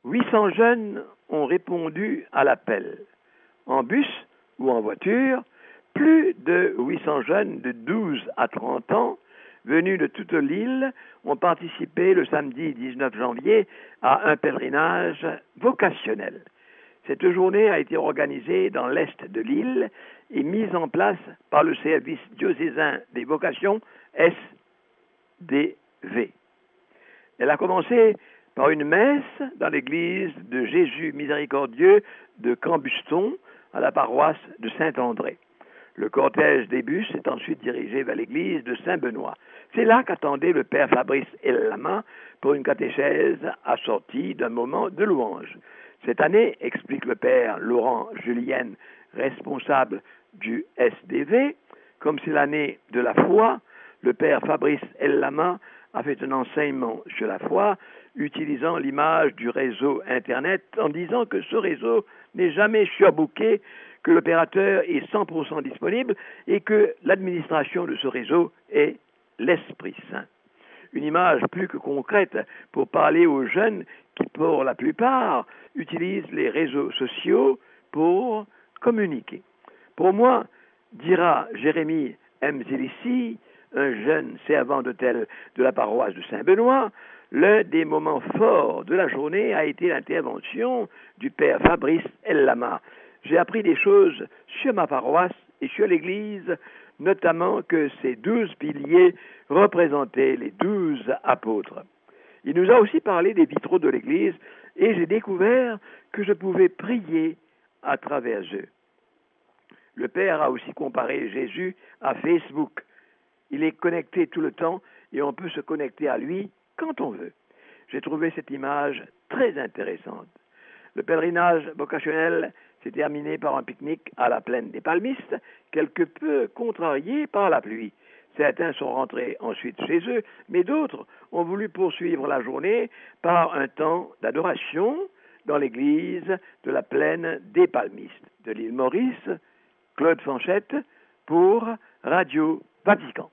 800 jeunes ont répondu à l'appel. En bus ou en voiture, plus de 800 jeunes de 12 à 30 ans venus de toute l'île ont participé le samedi 19 janvier à un pèlerinage vocationnel. Cette journée a été organisée dans l'est de l'île et mise en place par le service diocésain des vocations SDV. Elle a commencé par une messe dans l'église de Jésus miséricordieux de Cambuston, à la paroisse de Saint-André. Le cortège des bus est ensuite dirigé vers l'église de Saint-Benoît. C'est là qu'attendait le père Fabrice Ellama pour une catéchèse assortie d'un moment de louange. Cette année, explique le père Laurent Julienne, responsable du SDV, comme c'est l'année de la foi, le père Fabrice Ellama a fait un enseignement sur la foi, utilisant l'image du réseau Internet en disant que ce réseau n'est jamais surbooké, que l'opérateur est 100% disponible et que l'administration de ce réseau est l'Esprit Saint. Une image plus que concrète pour parler aux jeunes qui, pour la plupart, utilisent les réseaux sociaux pour communiquer. Pour moi, dira Jérémy Mzilissi, un jeune servant d'hôtel de la paroisse de Saint-Benoît, l'un des moments forts de la journée a été l'intervention du père Fabrice Ellama. J'ai appris des choses sur ma paroisse et sur l'Église, notamment que ces 12 piliers représentaient les 12 apôtres. Il nous a aussi parlé des vitraux de l'Église et j'ai découvert que je pouvais prier à travers eux. Le Père a aussi comparé Jésus à Facebook. Il est connecté tout le temps et on peut se connecter à lui quand on veut. J'ai trouvé cette image très intéressante. Le pèlerinage vocationnel s'est terminé par un pique-nique à la plaine des Palmistes, quelque peu contrarié par la pluie. Certains sont rentrés ensuite chez eux, mais d'autres ont voulu poursuivre la journée par un temps d'adoration dans l'église de la plaine des Palmistes. De l'île Maurice, Claude Fanchette pour Radio Vatican.